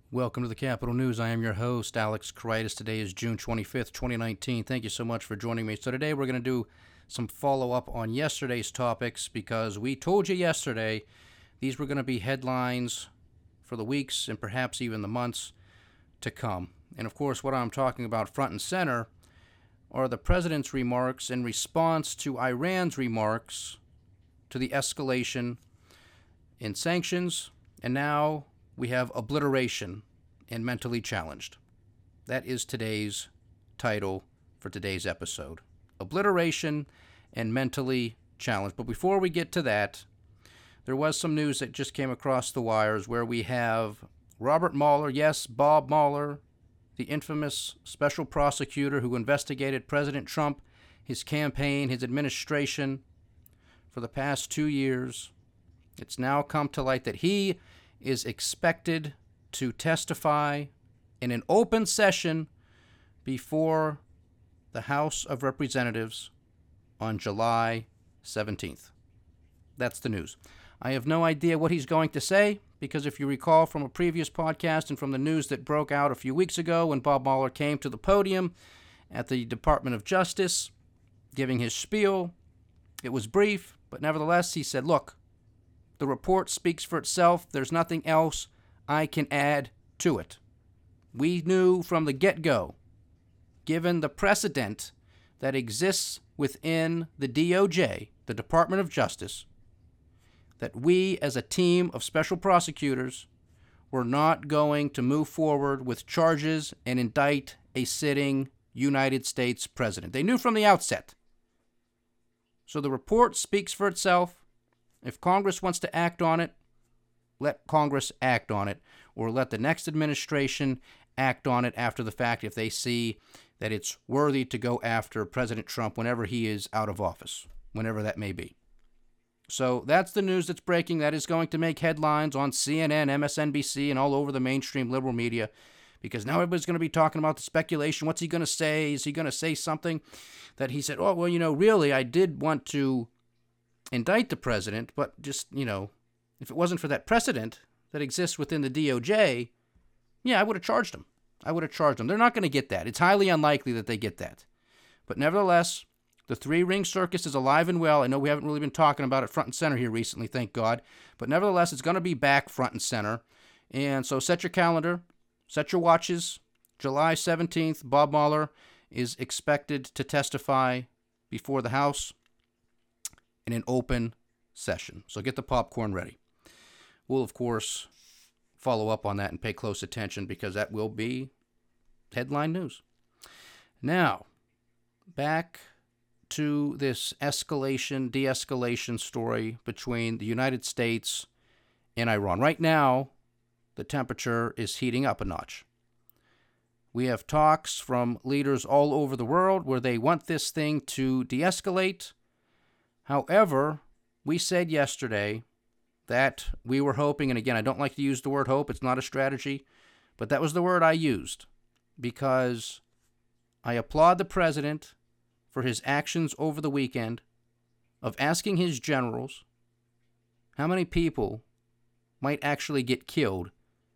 Welcome to the Capital News. I am your host, Alex Karitis. Today is June 25th, 2019. Thank you so much for joining me. So today we're going to do some follow-up on yesterday's topics because we told you yesterday these were going to be headlines for the weeks and perhaps even the months to come. And of course, what I'm talking about front and center are the president's remarks in response to Iran's remarks to the escalation in sanctions, and now we have obliteration and mentally challenged. That is today's title for today's episode. Obliteration and mentally challenged. But before we get to that, there was some news that just came across the wires where we have Robert Mueller, yes, Bob Mueller, the infamous special prosecutor who investigated President Trump, his campaign, his administration for the past 2 years. It's now come to light that he is expected to testify in an open session before the House of Representatives on July 17th. That's the news. I have no idea what he's going to say because if you recall from a previous podcast and from the news that broke out a few weeks ago when Bob Mueller came to the podium at the Department of Justice giving his spiel, it was brief, but nevertheless he said, look, the report speaks for itself. There's nothing else I can add to it. We knew from the get-go, given the precedent that exists within the DOJ, the Department of Justice, that we as a team of special prosecutors were not going to move forward with charges and indict a sitting United States president. They knew from the outset. So the report speaks for itself. If Congress wants to act on it, let Congress act on it, or let the next administration act on it after the fact if they see that it's worthy to go after President Trump whenever he is out of office, whenever that may be. So that's the news that's breaking. That is going to make headlines on CNN, MSNBC, and all over the mainstream liberal media because now everybody's going to be talking about the speculation. What's he going to say? Is he going to say something that he said, oh, well, really, I did want to indict the president, but just, if it wasn't for that precedent that exists within the DOJ, I would have charged him. They're not going to get that. It's highly unlikely that they get that. But nevertheless, the three-ring circus is alive and well. I know we haven't really been talking about it front and center here recently, thank God. But nevertheless, it's going to be back front and center. And so set your calendar, set your watches. July 17th, Bob Mueller is expected to testify before the House in an open session. So get the popcorn ready. We'll, of course, follow up on that and pay close attention because that will be headline news. Now, back to this de-escalation story between the United States and Iran. Right now, the temperature is heating up a notch. We have talks from leaders all over the world where they want this thing to de-escalate. However, we said yesterday that we were hoping, and again, I don't like to use the word hope, it's not a strategy, but that was the word I used because I applaud the president for his actions over the weekend of asking his generals how many people might actually get killed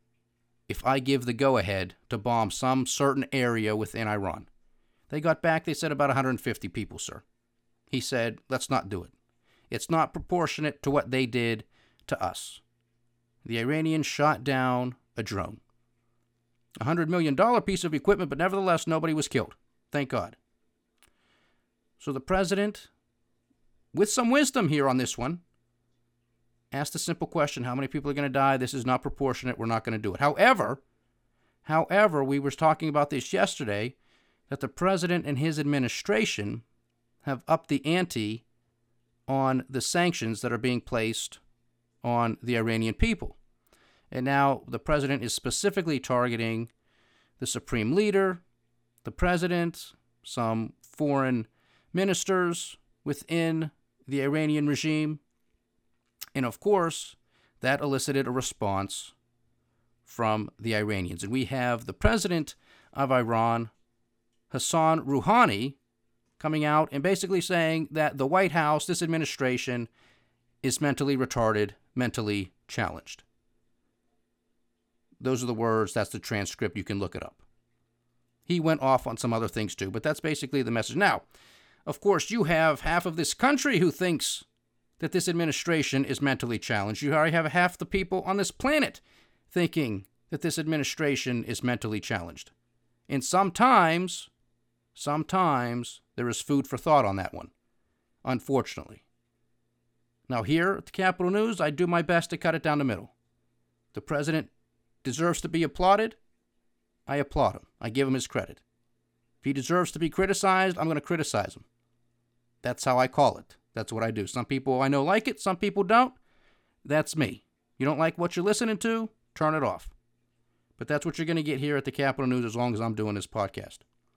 if I give the go-ahead to bomb some certain area within Iran. They got back, they said about 150 people, sir. He said, let's not do it. It's not proportionate to what they did to us. The Iranians shot down a drone. A $100 million piece of equipment, but nevertheless, nobody was killed. Thank God. So the president, with some wisdom here on this one, asked a simple question, how many people are going to die? This is not proportionate. We're not going to do it. However, we were talking about this yesterday, that the president and his administration have upped the ante on the sanctions that are being placed on the Iranian people. And now the president is specifically targeting the supreme leader, the president, some foreign ministers within the Iranian regime. And of course, that elicited a response from the Iranians. And we have the president of Iran, Hassan Rouhani, coming out and basically saying that the White House, this administration, is mentally retarded, mentally challenged. Those are the words. That's the transcript. You can look it up. He went off on some other things too, but that's basically the message. Now, of course, you have half of this country who thinks that this administration is mentally challenged. You already have half the people on this planet thinking that this administration is mentally challenged. And sometimes there is food for thought on that one, unfortunately. Now here at the Capitol News, I do my best to cut it down the middle. The president deserves to be applauded. I applaud him. I give him his credit. If he deserves to be criticized, I'm going to criticize him. That's how I call it. That's what I do. Some people I know like it, some people don't. That's me. You don't like what you're listening to? Turn it off. But that's what you're going to get here at the Capitol News as long as I'm doing this podcast.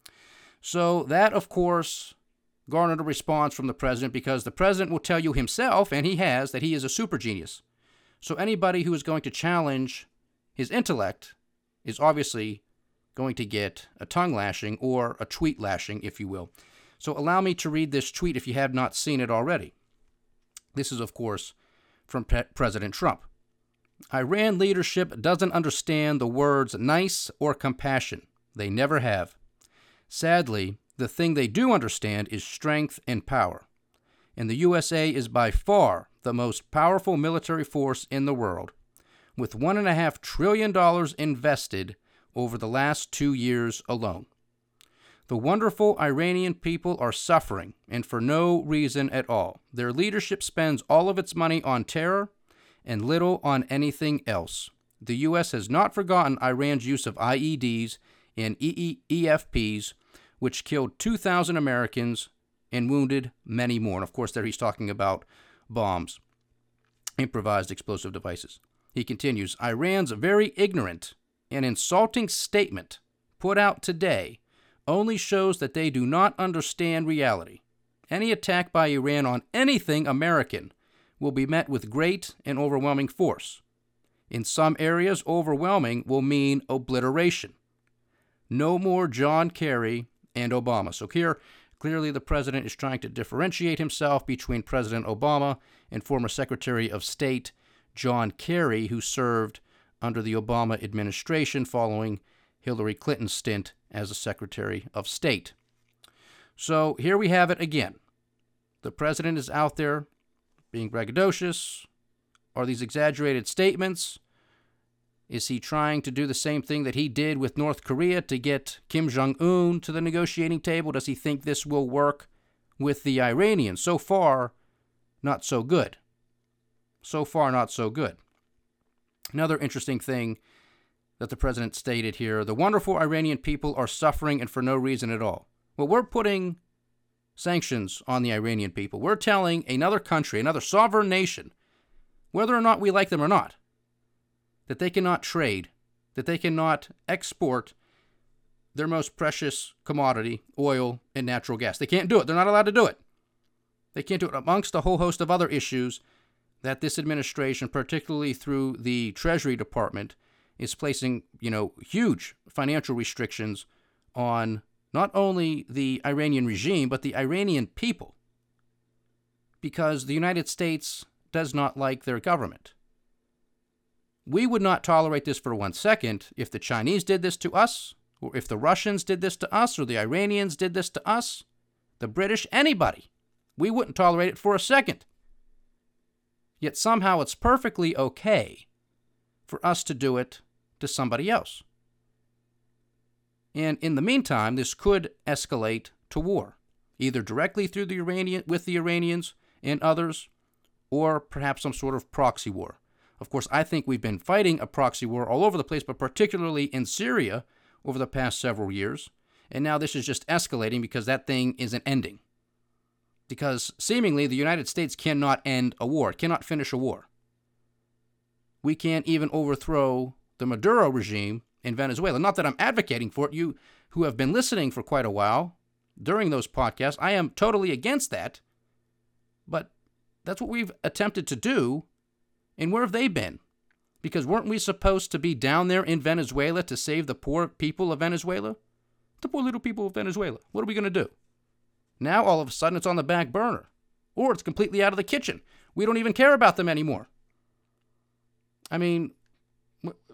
So that, of course, garnered a response from the president because the president will tell you himself, and he has, that he is a super genius. So anybody who is going to challenge his intellect is obviously going to get a tongue lashing or a tweet lashing, if you will. So allow me to read this tweet if you have not seen it already. This is, of course, from President Trump. Iran leadership doesn't understand the words nice or compassion. They never have. Sadly, the thing they do understand is strength and power. And the USA is by far the most powerful military force in the world, with $1.5 trillion invested over the last 2 years alone. The wonderful Iranian people are suffering, and for no reason at all. Their leadership spends all of its money on terror and little on anything else. The U.S. has not forgotten Iran's use of IEDs and EFPs, which killed 2,000 Americans and wounded many more. And of course, there he's talking about bombs, improvised explosive devices. He continues, Iran's very ignorant and insulting statement put out today only shows that they do not understand reality. Any attack by Iran on anything American will be met with great and overwhelming force. In some areas, overwhelming will mean obliteration. No more John Kerry and Obama. So here, clearly the president is trying to differentiate himself between President Obama and former Secretary of State John Kerry, who served under the Obama administration following Hillary Clinton's stint as a Secretary of State. So here we have it again. The president is out there being braggadocious. Are these exaggerated statements? Is he trying to do the same thing that he did with North Korea to get Kim Jong-un to the negotiating table? Does he think this will work with the Iranians? So far, not so good. So far, not so good. Another interesting thing that the president stated here, the wonderful Iranian people are suffering and for no reason at all. Well, we're putting sanctions on the Iranian people. We're telling another country, another sovereign nation, whether or not we like them or not, that they cannot trade, that they cannot export their most precious commodity, oil and natural gas. They can't do it. They're not allowed to do it. They can't do it amongst a whole host of other issues that this administration, particularly through the Treasury Department, is placing, huge financial restrictions on not only the Iranian regime, but the Iranian people, because the United States does not like their government. We would not tolerate this for 1 second if the Chinese did this to us, or if the Russians did this to us, or the Iranians did this to us, the British, anybody. We wouldn't tolerate it for a second. Yet somehow it's perfectly okay for us to do it to somebody else. And in the meantime, this could escalate to war, either directly through with the Iranians and others, or perhaps some sort of proxy war. Of course, I think we've been fighting a proxy war all over the place, but particularly in Syria over the past several years. And now this is just escalating because that thing isn't ending. Because seemingly the United States cannot end a war, cannot finish a war. We can't even overthrow the Maduro regime in Venezuela. Not that I'm advocating for it. You who have been listening for quite a while during those podcasts, I am totally against that. But that's what we've attempted to do. And where have they been? Because weren't we supposed to be down there in Venezuela to save the poor people of Venezuela? The poor little people of Venezuela. What are we going to do? Now, all of a sudden, it's on the back burner. Or it's completely out of the kitchen. We don't even care about them anymore. I mean,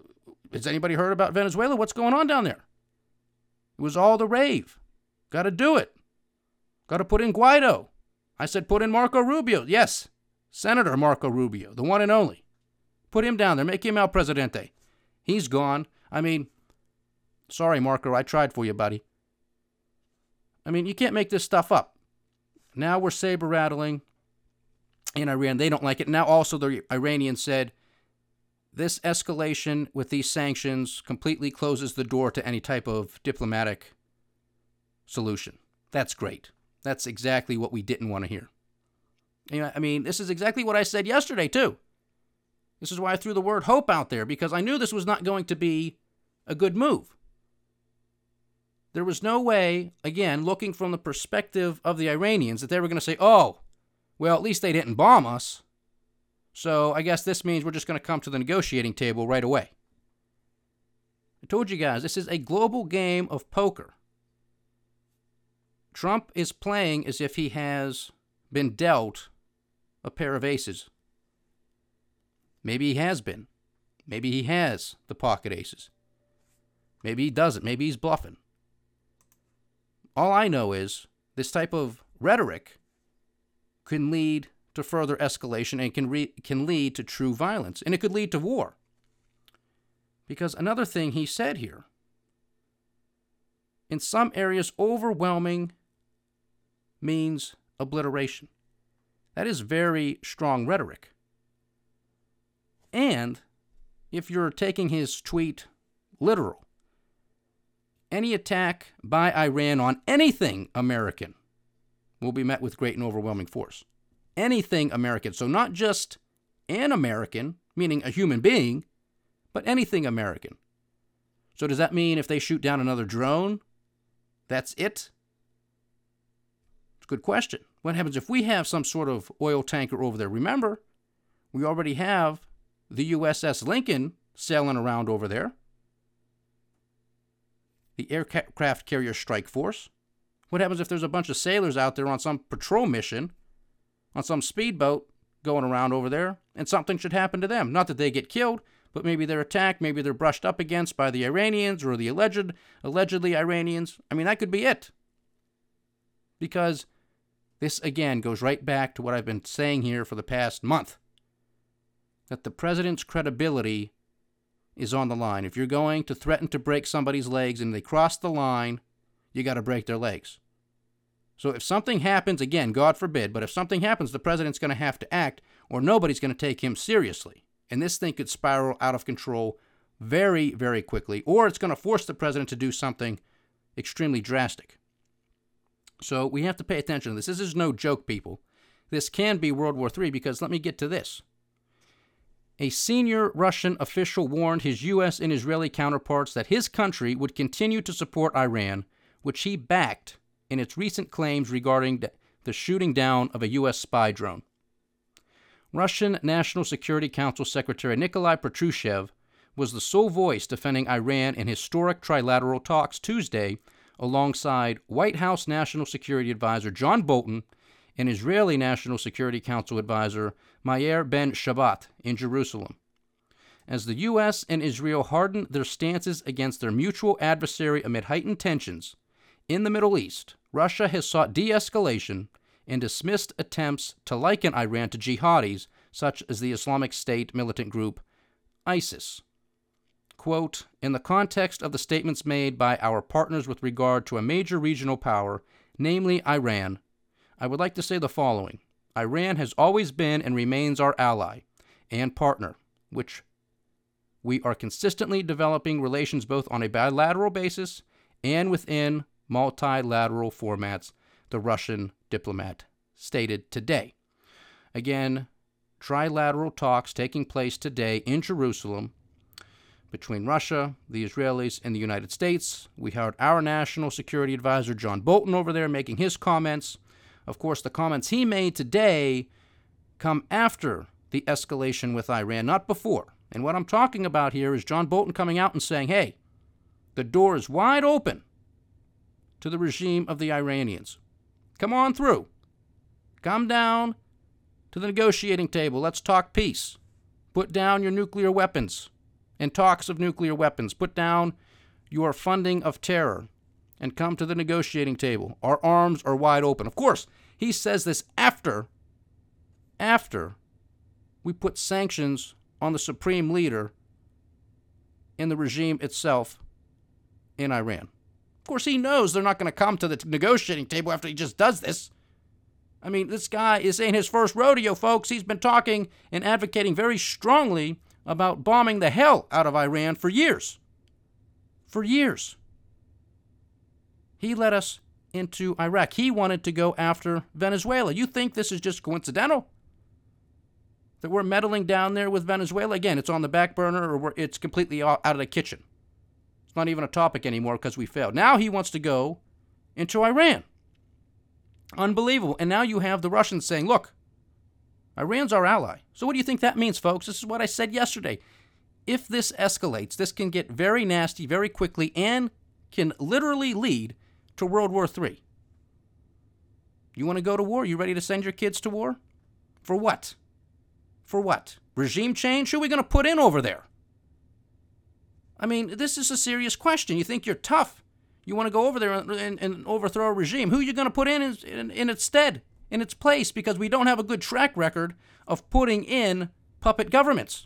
Has anybody heard about Venezuela? What's going on down there? It was all the rave. Got to do it. Got to put in Guaido. I said put in Marco Rubio. Yes, Senator Marco Rubio, the one and only. Put him down there. Make him El Presidente. He's gone. I mean, sorry, Marco, I tried for you, buddy. I mean, you can't make this stuff up. Now we're saber-rattling in Iran. They don't like it. Now also the Iranians said this escalation with these sanctions completely closes the door to any type of diplomatic solution. That's great. That's exactly what we didn't want to hear. You know, I mean, this is exactly what I said yesterday, too. This is why I threw the word hope out there, because I knew this was not going to be a good move. There was no way, again, looking from the perspective of the Iranians, that they were going to say, oh, well, at least they didn't bomb us, so I guess this means we're just going to come to the negotiating table right away. I told you guys, this is a global game of poker. Trump is playing as if he has been dealt a pair of aces. Maybe he has been. Maybe he has the pocket aces. Maybe he doesn't. Maybe he's bluffing. All I know is this type of rhetoric can lead to further escalation and can lead to true violence. And it could lead to war. Because another thing he said here, in some areas, overwhelming means obliteration. That is very strong rhetoric. And if you're taking his tweet literal, any attack by Iran on anything American will be met with great and overwhelming force. Anything American. So not just an American, meaning a human being, but anything American. So does that mean if they shoot down another drone, that's it? It's a good question. What happens if we have some sort of oil tanker over there? Remember, we already have the USS Lincoln sailing around over there. The aircraft carrier strike force. What happens if there's a bunch of sailors out there on some patrol mission, on some speedboat going around over there, and something should happen to them? Not that they get killed, but maybe they're attacked, maybe they're brushed up against by the Iranians or the allegedly Iranians. I mean, that could be it. Because this, again, goes right back to what I've been saying here for the past month, that the president's credibility is on the line. If you're going to threaten to break somebody's legs and they cross the line, you got to break their legs. So if something happens, again, God forbid, but if something happens, the president's going to have to act, or nobody's going to take him seriously. And this thing could spiral out of control very, very quickly, or it's going to force the president to do something extremely drastic. So we have to pay attention to this. This is no joke, people. This can be World War III, because let me get to this. A senior Russian official warned his U.S. and Israeli counterparts that his country would continue to support Iran, which he backed in its recent claims regarding the shooting down of a U.S. spy drone. Russian National Security Council Secretary Nikolai Patrushev was the sole voice defending Iran in historic trilateral talks Tuesday, alongside White House National Security Advisor John Bolton and Israeli National Security Council Advisor Meir Ben Shabbat in Jerusalem. As the U.S. and Israel hardened their stances against their mutual adversary amid heightened tensions in the Middle East, Russia has sought de-escalation and dismissed attempts to liken Iran to jihadis such as the Islamic State militant group ISIS. Quote, in the context of the statements made by our partners with regard to a major regional power, namely Iran, I would like to say the following. Iran has always been and remains our ally and partner, which we are consistently developing relations both on a bilateral basis and within multilateral formats, the Russian diplomat stated today. Again, trilateral talks taking place today in Jerusalem between Russia, the Israelis, and the United States. We heard our National Security Advisor John Bolton over there making his comments. Of course, the comments he made today come after the escalation with Iran, not before. And what I'm talking about here is John Bolton coming out and saying, hey, the door is wide open to the regime of the Iranians. Come on through. Come down to the negotiating table. Let's talk peace. Put down your nuclear weapons and talks of nuclear weapons. Put down your funding of terror and come to the negotiating table. Our arms are wide open. Of course, he says this after we put sanctions on the supreme leader in the regime itself in Iran. Of course, he knows they're not going to come to the negotiating table after he just does this. I mean, this guy is in his first rodeo, folks. He's been talking and advocating very strongly about bombing the hell out of Iran for years. For years. He led us into Iraq. He wanted to go after Venezuela. You think this is just coincidental? That we're meddling down there with Venezuela? Again, it's on the back burner, or it's completely out of the kitchen. It's not even a topic anymore because we failed. Now he wants to go into Iran. Unbelievable. And now you have the Russians saying, look, Iran's our ally. So what do you think that means, folks? This is what I said yesterday. If this escalates, this can get very nasty very quickly and can literally lead to World War III. You want to go to war? You ready to send your kids to war? For what? For what? Regime change? Who are we going to put in over there? I mean, this is a serious question. You think you're tough. You want to go over there and overthrow a regime. Who are you going to put in its stead, in its place? Because we don't have a good track record of putting in puppet governments.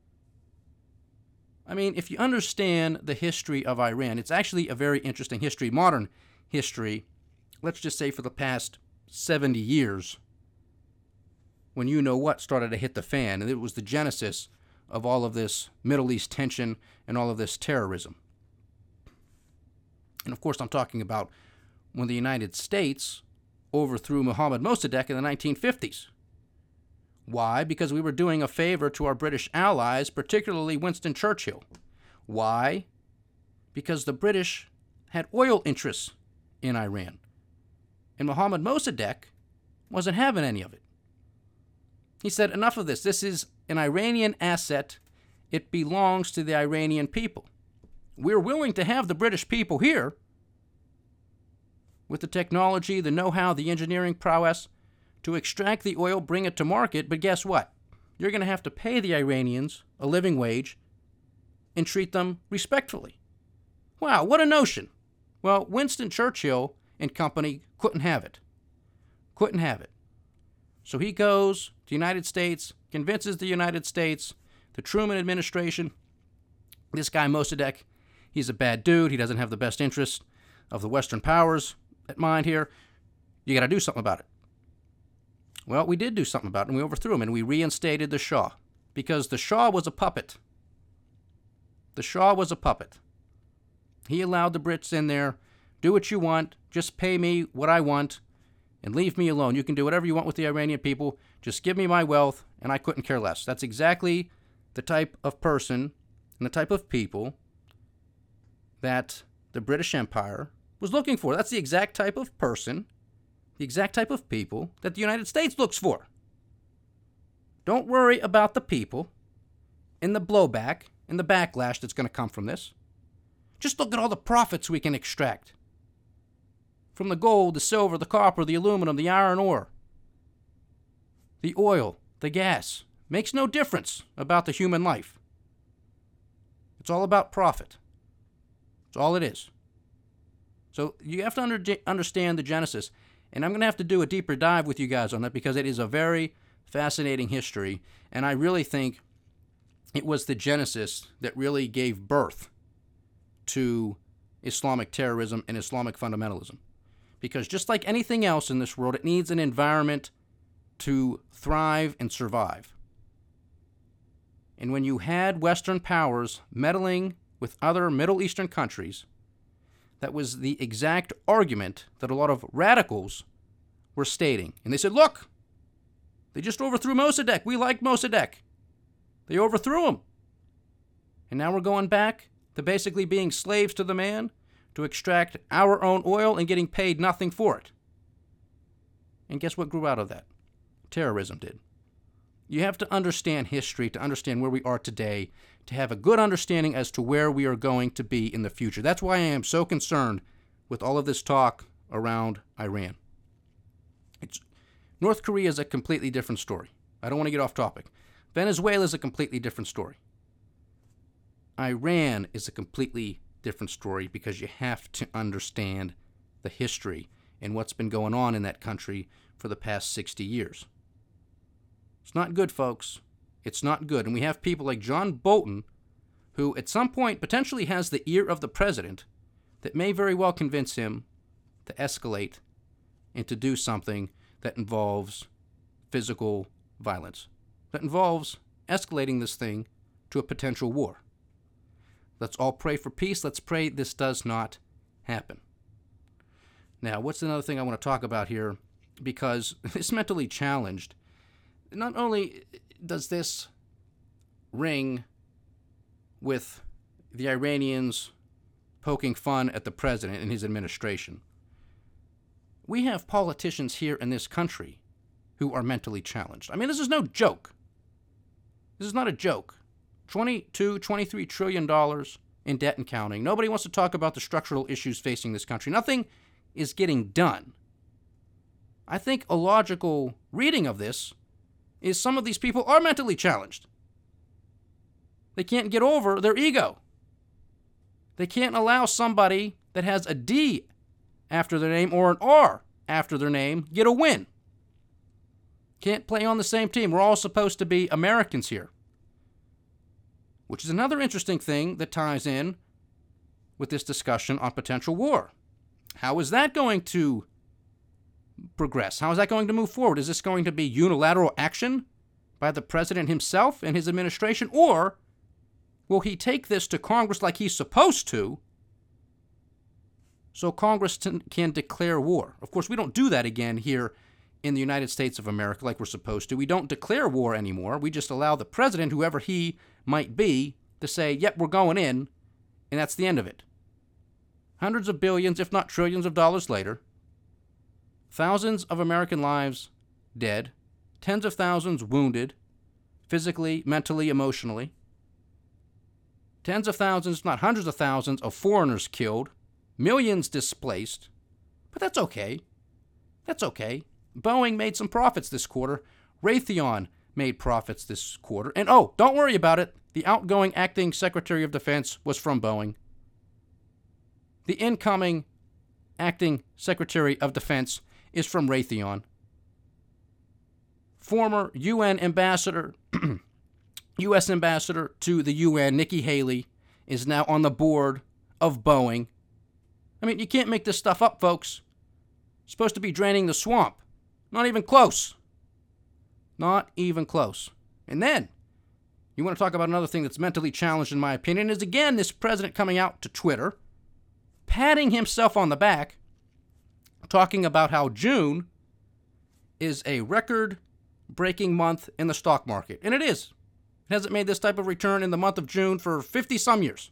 I mean, if you understand the history of Iran, it's actually a very interesting history, modern history, let's just say for the past 70 years, when you know what started to hit the fan, and it was the genesis of all of this Middle East tension and all of this terrorism. And of course, I'm talking about when the United States overthrew Mohammad Mossadegh in the 1950s. Why? Because we were doing a favor to our British allies, particularly Winston Churchill. Why? Because the British had oil interests in Iran. And Mohammad Mossadegh wasn't having any of it. He said, enough of this. This is an Iranian asset. It belongs to the Iranian people. We're willing to have the British people here with the technology, the know-how, the engineering prowess to extract the oil, bring it to market. But guess what? You're going to have to pay the Iranians a living wage and treat them respectfully. Wow, what a notion. Well, Winston Churchill and company couldn't have it. Couldn't have it. So he goes to the United States, convinces the United States, the Truman administration, this guy Mossadegh, he's a bad dude. He doesn't have the best interests of the Western powers at mind here. You got to do something about it. Well, we did do something about it, and we overthrew him, and we reinstated the Shah, because the Shah was a puppet. The Shah was a puppet. He allowed the Brits in there, do what you want, just pay me what I want, and leave me alone. You can do whatever you want with the Iranian people, just give me my wealth, and I couldn't care less. That's exactly the type of person and the type of people that the British Empire was looking for. That's the exact type of person, the exact type of people that the United States looks for. Don't worry about the people and the blowback and the backlash that's going to come from this. Just look at all the profits we can extract from the gold, the silver, the copper, the aluminum, the iron ore, the oil, the gas. Makes no difference about the human life. It's all about profit. That's all it is. So you have to understand the genesis. And I'm going to have to do a deeper dive with you guys on that because it is a very fascinating history. And I really think it was the genesis that really gave birth to Islamic terrorism and Islamic fundamentalism. Because just like anything else in this world, it needs an environment to thrive and survive. And when you had Western powers meddling with other Middle Eastern countries, that was the exact argument that a lot of radicals were stating. And they said, look, they just overthrew Mossadegh. We like Mossadegh. They overthrew him. And now we're going back to basically being slaves to the man to extract our own oil and getting paid nothing for it. And guess what grew out of that? Terrorism did. You have to understand history to understand where we are today, to have a good understanding as to where we are going to be in the future. That's why I am so concerned with all of this talk around Iran. North Korea is a completely different story. I don't want to get off topic. Venezuela is a completely different story. Iran is a completely different story because you have to understand the history and what's been going on in that country for the past 60 years. It's not good, folks. It's not good. And we have people like John Bolton, who at some point potentially has the ear of the president, that may very well convince him to escalate and to do something that involves physical violence, that involves escalating this thing to a potential war. Let's all pray for peace. Let's pray this does not happen. Now, what's another thing I want to talk about here? Because this mentally challenged, not only does this ring with the Iranians poking fun at the president and his administration, we have politicians here in this country who are mentally challenged. I mean, this is no joke. This is not a joke. $23 trillion in debt and counting. Nobody wants to talk about the structural issues facing this country. Nothing is getting done. I think a logical reading of this is some of these people are mentally challenged. They can't get over their ego. They can't allow somebody that has a D after their name or an R after their name get a win. Can't play on the same team. We're all supposed to be Americans here. Which is another interesting thing that ties in with this discussion on potential war. How is that going to progress? How is that going to move forward? Is this going to be unilateral action by the president himself and his administration? Or will he take this to Congress like he's supposed to, so Congress can declare war? Of course, we don't do that again here in the United States of America like we're supposed to. We don't declare war anymore. We just allow the president, whoever he might be, to say, yep, we're going in, and that's the end of it. Hundreds of billions, if not trillions of dollars later, thousands of American lives dead, tens of thousands wounded, physically, mentally, emotionally, tens of thousands, if not hundreds of thousands, of foreigners killed, millions displaced. But that's okay. That's okay. Boeing made some profits this quarter. Raytheon made profits this quarter. And oh, don't worry about it. The outgoing acting Secretary of Defense was from Boeing. The incoming acting Secretary of Defense is from Raytheon. Former UN ambassador, U.S. ambassador to the UN, Nikki Haley, is now on the board of Boeing. I mean, you can't make this stuff up, folks. It's supposed to be draining the swamp. Not even close. Not even close. And then, you want to talk about another thing that's mentally challenged, in my opinion, is again this president coming out to Twitter, patting himself on the back, talking about how June is a record-breaking month in the stock market. And it is. It hasn't made this type of return in the month of June for 50-some years.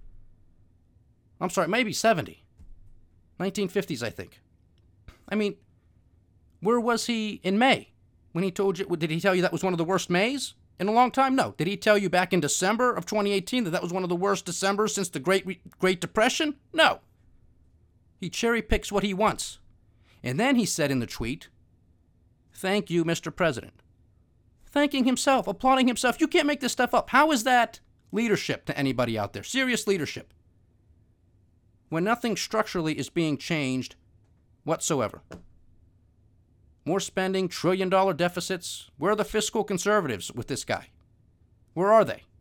I'm sorry, maybe 70. 1950s, I think. I mean, where was he in May? When he told you, did he tell you that was one of the worst Mays in a long time? No. Did he tell you back in December of 2018 that was one of the worst Decembers since the Great Depression? No. He cherry picks what he wants. And then he said in the tweet, "Thank you, Mr. President." Thanking himself, applauding himself. You can't make this stuff up. How is that leadership to anybody out there? Serious leadership. When nothing structurally is being changed whatsoever. More spending, trillion-dollar deficits. Where are the fiscal conservatives with this guy? Where are they?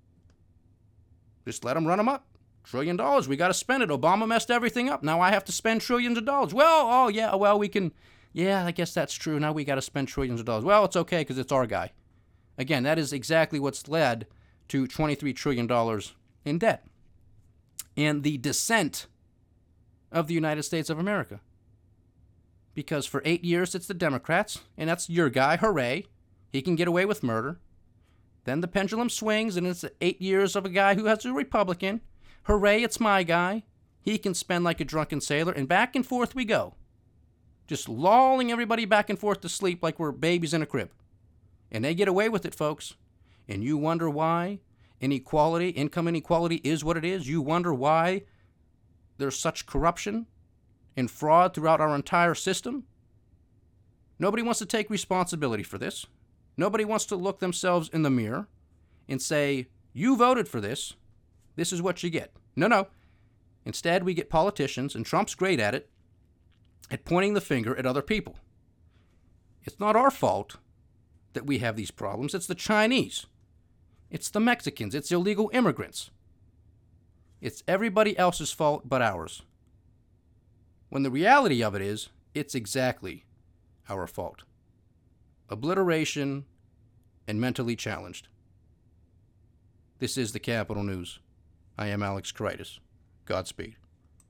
Just let them run them up. $1 trillion, we got to spend it. Obama messed everything up. Now I have to spend trillions of dollars. We can, I guess that's true. Now we got to spend trillions of dollars. Well, it's okay because it's our guy. Again, that is exactly what's led to $23 trillion in debt. And the descent of the United States of America. Because for 8 years, it's the Democrats, and that's your guy, hooray. He can get away with murder. Then the pendulum swings, and it's 8 years of a guy who has a Republican. Hooray, it's my guy. He can spend like a drunken sailor, and back and forth we go. Just lulling everybody back and forth to sleep like we're babies in a crib. And they get away with it, folks. And you wonder why inequality, income inequality is what it is. You wonder why there's such corruption and fraud throughout our entire system. Nobody wants to take responsibility for this. Nobody wants to look themselves in the mirror and say, you voted for this. This is what you get. No. Instead, we get politicians, and Trump's great at it, at pointing the finger at other people. It's not our fault that we have these problems. It's the Chinese. It's the Mexicans. It's illegal immigrants. It's everybody else's fault but ours. When the reality of it is, it's exactly our fault. Obliteration and mentally challenged. This is the Capital News. I am Alex Kreitis. Godspeed.